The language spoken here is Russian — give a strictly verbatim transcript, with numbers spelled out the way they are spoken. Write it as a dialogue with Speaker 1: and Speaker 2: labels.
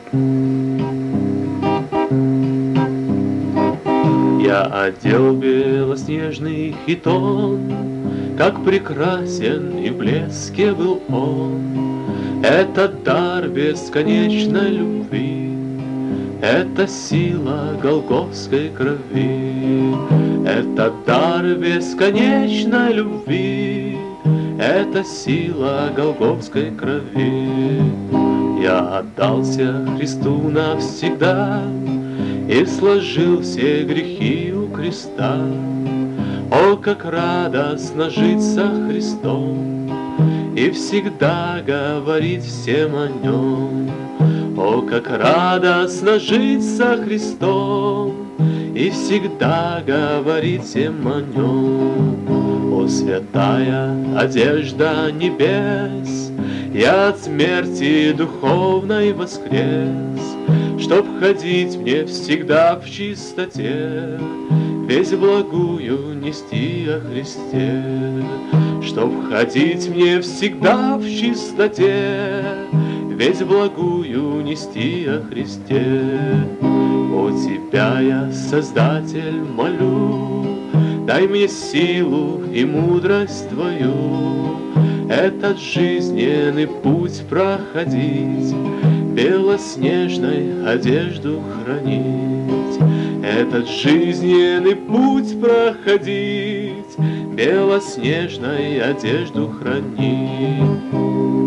Speaker 1: Я одел белоснежный хитон, как прекрасен и в блеске был он. Это дар бесконечной любви, это сила голгофской крови. Это дар бесконечной любви, это сила голгофской крови. Я отдался Христу навсегда и сложил все грехи у креста. О, как радостно жить со Христом и всегда говорить всем о Нем. О, как радостно жить со Христом и всегда говорить всем о Нем. О, святая одежда небес, я от смерти духовной воскрес, чтоб ходить мне всегда в чистоте, весть благую нести о Христе. Чтоб ходить мне всегда в чистоте, весть благую нести о Христе. О, Тебя я, Создатель, молю, дай мне силу и мудрость Твою, этот жизненный путь проходить, белоснежной одежду хранить. Этот жизненный путь проходить, белоснежной одежду хранить.